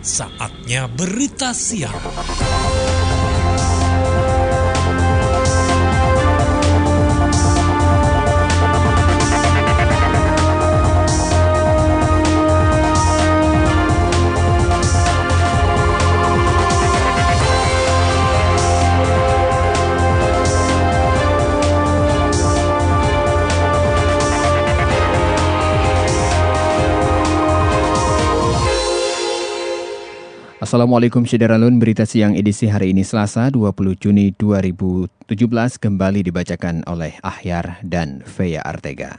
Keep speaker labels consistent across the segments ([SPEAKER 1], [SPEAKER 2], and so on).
[SPEAKER 1] Saatnya berita siang.
[SPEAKER 2] Assalamualaikum Syederalun, berita siang edisi hari ini Selasa 20 Juni 2017 kembali dibacakan oleh Ahyar dan Fea Artega.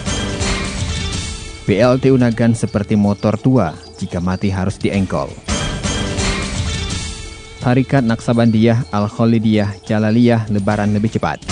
[SPEAKER 2] PLTU Nagan seperti motor tua, jika mati harus diengkol. Tarikat Naksabandiyah Al-Khalidiyah Jalaliyah lebaran lebih cepat.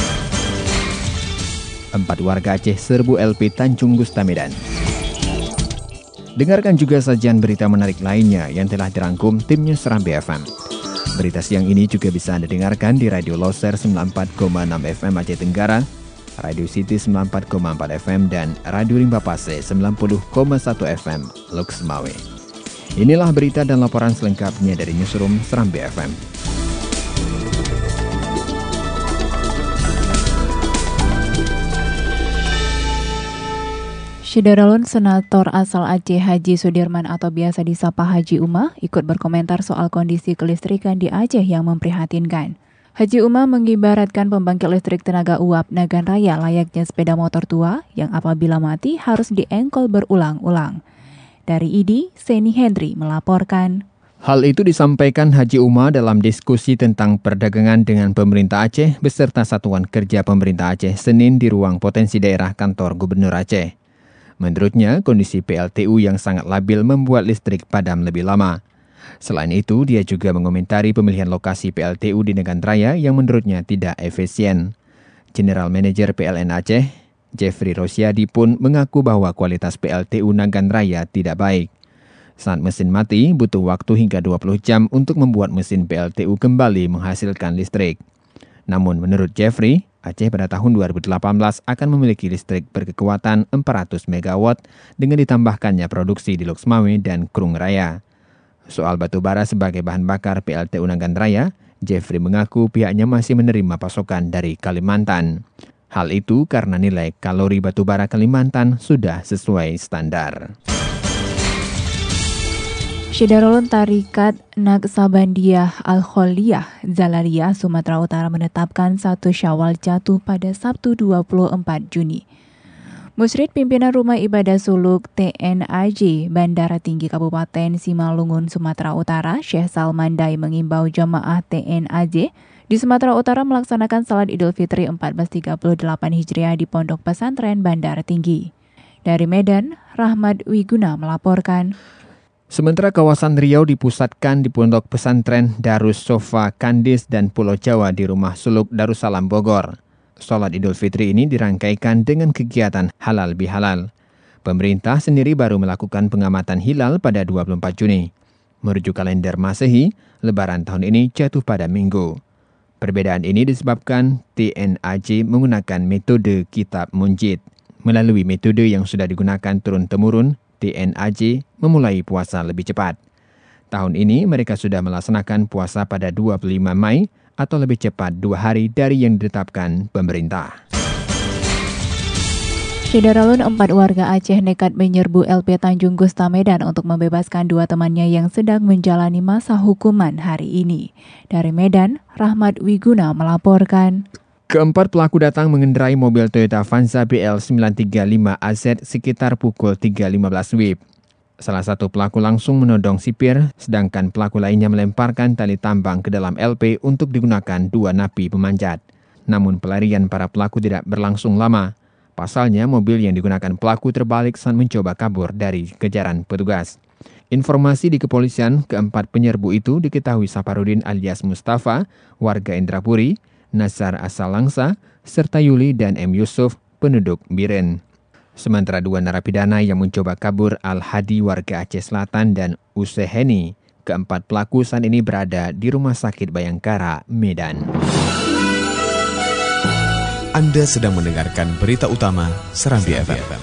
[SPEAKER 2] 4 warga Aceh serbu LP Tanjung Gusta Medan. Dengarkan juga sajian berita menarik lainnya yang telah dirangkum tim News Serambi FM. Berita siang ini juga bisa Anda dengarkan di Radio Loser 94,6 FM Aceh Tenggara, Radio City 94,4 FM, dan Radio Rimba Pase 90,1 FM Lux Mawe. Inilah berita dan laporan selengkapnya dari Newsroom Serambi FM.
[SPEAKER 3] Syederalun, Senator asal Aceh Haji Sudirman atau biasa disapa Haji Umar ikut berkomentar soal kondisi kelistrikan di Aceh yang memprihatinkan. Haji Umar mengibaratkan pembangkit listrik tenaga uap Nagan Raya layaknya sepeda motor tua yang apabila mati harus diengkol berulang-ulang. Dari IDI, Seni Hendri melaporkan.
[SPEAKER 2] Hal itu disampaikan Haji Umar dalam diskusi tentang perdagangan dengan pemerintah Aceh beserta Satuan Kerja Pemerintah Aceh Senin di ruang potensi daerah kantor Gubernur Aceh. Menurutnya, kondisi PLTU yang sangat labil membuat listrik padam lebih lama. Selain itu, dia juga mengomentari pemilihan lokasi PLTU di Nagan Raya yang menurutnya tidak efisien. General Manager PLN Aceh, Jeffrey Rosiadi pun mengaku bahwa kualitas PLTU Nagan Raya tidak baik. Saat mesin mati, butuh waktu hingga 20 jam untuk membuat mesin PLTU kembali menghasilkan listrik. Namun menurut Jeffrey, Aceh pada tahun 2018 akan memiliki listrik berkekuatan 400 MW dengan ditambahkannya produksi di Luxmawe dan Krung Raya. Soal batu bara sebagai bahan bakar PLTU Nagan Raya, Jeffrey mengaku pihaknya masih menerima pasokan dari Kalimantan. Hal itu karena nilai kalori batu bara Kalimantan sudah sesuai standar.
[SPEAKER 3] Syederalun, Tarikat Naksabandiyah Al-Khalidiyah Jalaliyah Sumatera Utara menetapkan 1 Syawal jatuh pada Sabtu 24 Juni. Musrid pimpinan Rumah Ibadah Suluk TNAJ Bandara Tinggi Kabupaten Simalungun, Sumatera Utara, Syekh Salman Dai mengimbau jamaah TNAJ di Sumatera Utara melaksanakan salat Idul Fitri 1438 Hijriah di Pondok Pesantren Bandara Tinggi. Dari Medan, Rahmat Wiguna melaporkan.
[SPEAKER 2] Sementara kawasan Riau dipusatkan di Pondok Pesantren Darus Sofa Kandis dan Pulau Jawa di Rumah Suluk Darussalam Bogor. Salat Idul Fitri ini dirangkaikan dengan kegiatan halal bihalal. Pemerintah sendiri baru melakukan pengamatan hilal pada 24 Juni. Merujuk kalender Masehi, Lebaran tahun ini jatuh pada Minggu. Perbedaan ini disebabkan TNAJ menggunakan metode kitab munjid. Melalui metode yang sudah digunakan turun-temurun, TNAJ memulai puasa lebih cepat. Tahun ini mereka sudah melaksanakan puasa pada 25 Mei atau lebih cepat 2 hari dari yang ditetapkan pemerintah.
[SPEAKER 3] Syederalun, 4 warga Aceh nekat menyerbu LP Tanjung Gusta Medan untuk membebaskan 2 temannya yang sedang menjalani masa hukuman hari ini. Dari Medan, Rahmat Wiguna melaporkan.
[SPEAKER 2] Keempat pelaku datang mengendarai mobil Toyota Avanza BL935AZ sekitar pukul 3.15 WIB. Salah satu pelaku langsung menodong sipir, sedangkan pelaku lainnya melemparkan tali tambang ke dalam LP untuk digunakan 2 napi pemanjat. Namun pelarian para pelaku tidak berlangsung lama. Pasalnya mobil yang digunakan pelaku terbalik saat mencoba kabur dari kejaran petugas. Informasi di kepolisian, keempat penyerbu itu diketahui Saparudin alias Mustafa, warga Indrapuri, Nasar asal Langsa, serta Yuli dan M. Yusuf, penduduk Biren. Sementara 2 narapidana yang mencoba kabur Al-Hadi warga Aceh Selatan dan Useheni, keempat pelaku saat ini berada di Rumah Sakit Bayangkara, Medan.
[SPEAKER 1] Anda sedang mendengarkan berita utama Serambi FM.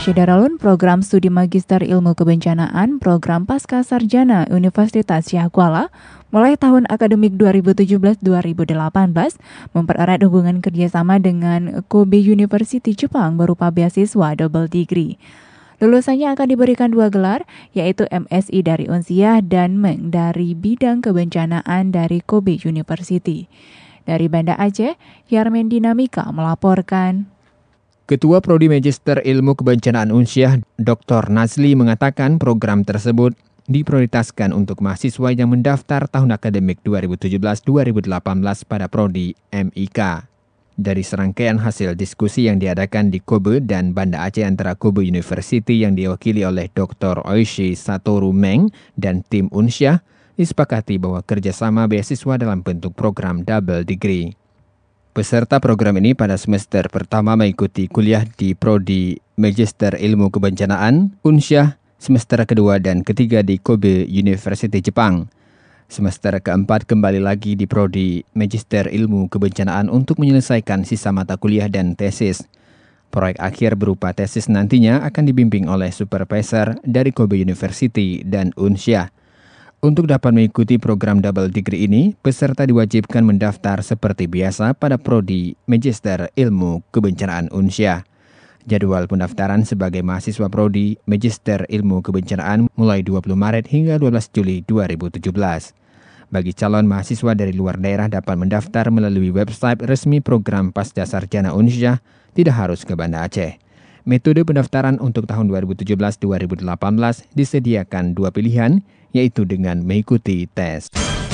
[SPEAKER 3] Syederalun Program Studi Magister Ilmu Kebencanaan Program Pasca Sarjana Universitas Syah Kuala mulai tahun akademik 2017-2018 mempererat hubungan kerjasama dengan Kobe University Jepang berupa beasiswa double degree. Lulusannya akan diberikan 2 gelar, yaitu MSI dari Unsiah dan Meng dari bidang kebencanaan dari Kobe University. Dari Banda Aceh, Yarmen Dinamika melaporkan.
[SPEAKER 2] Ketua Prodi Magister Ilmu Kebencanaan Unsiah, Dr. Nazli mengatakan program tersebut diprioritaskan untuk mahasiswa yang mendaftar tahun akademik 2017-2018 pada Prodi MIK. Dari serangkaian hasil diskusi yang diadakan di Kobe dan Banda Aceh antara Kobe University yang diwakili oleh Dr. Oishi Satoru Meng dan tim Unsiah, disepakati bahwa kerjasama beasiswa dalam bentuk program double degree. Peserta program ini pada semester pertama mengikuti kuliah di Prodi Magister Ilmu Kebencanaan Unsiah, semester kedua dan ketiga di Kobe University Jepang. Semester keempat kembali lagi di Prodi Magister Ilmu Kebencanaan untuk menyelesaikan sisa mata kuliah dan tesis. Proyek akhir berupa tesis nantinya akan dibimbing oleh supervisor dari Kobe University dan Unsiah. Untuk dapat mengikuti program double degree ini, peserta diwajibkan mendaftar seperti biasa pada Prodi Magister Ilmu Kebencanaan Unsiah. Jadwal pendaftaran sebagai mahasiswa Prodi Magister Ilmu Kebencanaan mulai 20 Maret hingga 12 Juli 2017. Bagi calon mahasiswa dari luar daerah dapat mendaftar melalui website resmi program Pasca Sarjana Unsiah, tidak harus ke Banda Aceh. Metode pendaftaran untuk tahun 2017-2018 disediakan 2 pilihan, yaitu dengan mengikuti tes.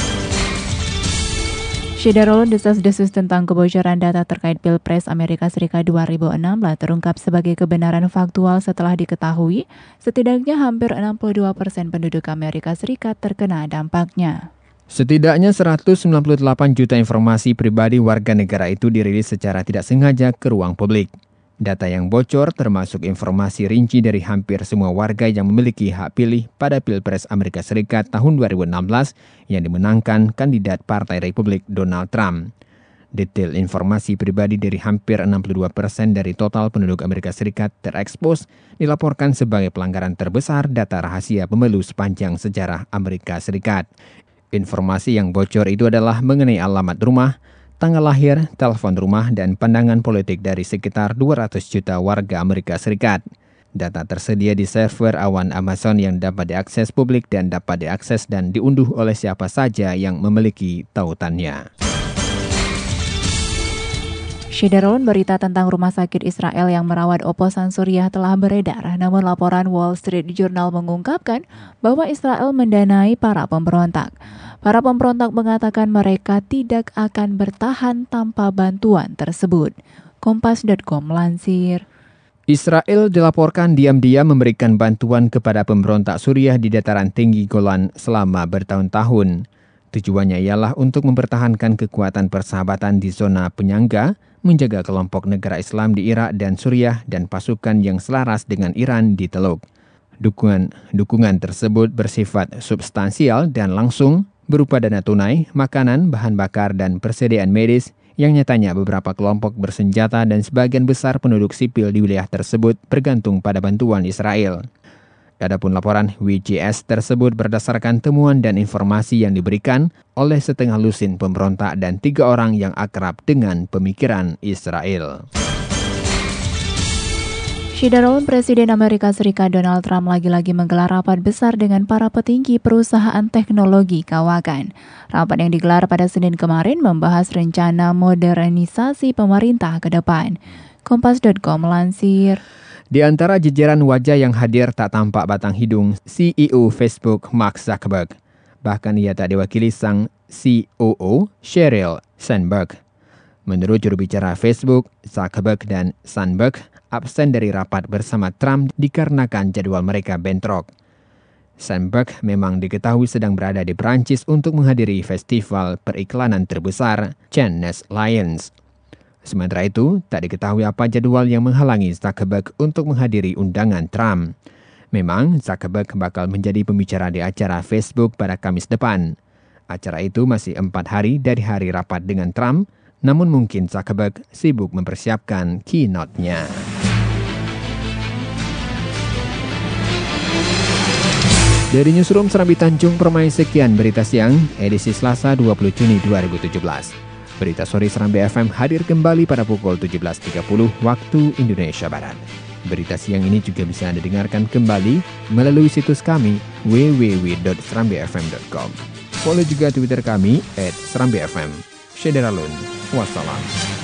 [SPEAKER 3] Syederalun desas-desus tentang kebocoran data terkait Pilpres Amerika Serikat 2016 terungkap sebagai kebenaran faktual setelah diketahui setidaknya hampir 62% penduduk Amerika Serikat terkena dampaknya.
[SPEAKER 2] Setidaknya 198 juta informasi pribadi warga negara itu dirilis secara tidak sengaja ke ruang publik. Data yang bocor termasuk informasi rinci dari hampir semua warga yang memiliki hak pilih pada Pilpres Amerika Serikat tahun 2016 yang dimenangkan kandidat Partai Republik Donald Trump. Detail informasi pribadi dari hampir 62% dari total penduduk Amerika Serikat terekspos dilaporkan sebagai pelanggaran terbesar data rahasia pemilu sepanjang sejarah Amerika Serikat. Informasi yang bocor itu adalah mengenai alamat rumah, tanggal lahir, telepon rumah, dan pandangan politik dari sekitar 200 juta warga Amerika Serikat. Data tersedia di server awan Amazon yang dapat diakses publik dan dapat diakses dan diunduh oleh siapa saja yang memiliki tautannya.
[SPEAKER 3] Syederalun berita tentang rumah sakit Israel yang merawat oposan Suriah telah beredar, namun laporan Wall Street Journal mengungkapkan bahwa Israel mendanai para pemberontak. Para pemberontak mengatakan mereka tidak akan bertahan tanpa bantuan tersebut. Kompas.com melansir.
[SPEAKER 2] Israel dilaporkan diam-diam memberikan bantuan kepada pemberontak Suriah di dataran tinggi Golan selama bertahun-tahun. Tujuannya ialah untuk mempertahankan kekuatan persahabatan di zona penyangga, menjaga kelompok negara Islam di Irak dan Suriah dan pasukan yang selaras dengan Iran di Teluk. Dukungan tersebut bersifat substansial dan langsung, berupa dana tunai, makanan, bahan bakar, dan persediaan medis yang nyatanya beberapa kelompok bersenjata dan sebagian besar penduduk sipil di wilayah tersebut bergantung pada bantuan Israel. Adapun laporan WGS tersebut berdasarkan temuan dan informasi yang diberikan oleh setengah lusin pemberontak dan 3 orang yang akrab dengan pemikiran Israel.
[SPEAKER 3] Syederalun Presiden Amerika Serikat Donald Trump lagi-lagi menggelar rapat besar dengan para petinggi perusahaan teknologi kawakan. Rapat yang digelar pada Senin kemarin membahas rencana modernisasi pemerintah ke depan. Kompas.com melansir.
[SPEAKER 2] Di antara jajaran wajah yang hadir tak tampak batang hidung CEO Facebook Mark Zuckerberg. Bahkan ia tak diwakili sang COO Sheryl Sandberg. Menurut juru bicara Facebook, Zuckerberg dan Sandberg absen dari rapat bersama Trump dikarenakan jadwal mereka bentrok. Sandberg memang diketahui sedang berada di Perancis untuk menghadiri festival periklanan terbesar Cannes Lions. Sementara itu, tak diketahui apa jadwal yang menghalangi Zuckerberg untuk menghadiri undangan Trump. Memang, Zuckerberg bakal menjadi pembicara di acara Facebook pada Kamis depan. Acara itu masih 4 hari dari hari rapat dengan Trump, namun mungkin Zuckerberg sibuk mempersiapkan keynote-nya. Dari Newsroom Serambi Tanjung Permai, sekian berita siang edisi Selasa 20 Juni 2017. Berita sore Serambi FM hadir kembali pada pukul 17.30 waktu Indonesia Barat. Berita siang ini juga bisa Anda dengarkan kembali melalui situs kami www.serambifm.com. Follow juga Twitter kami @serambifm. Syederalun. Wassalam.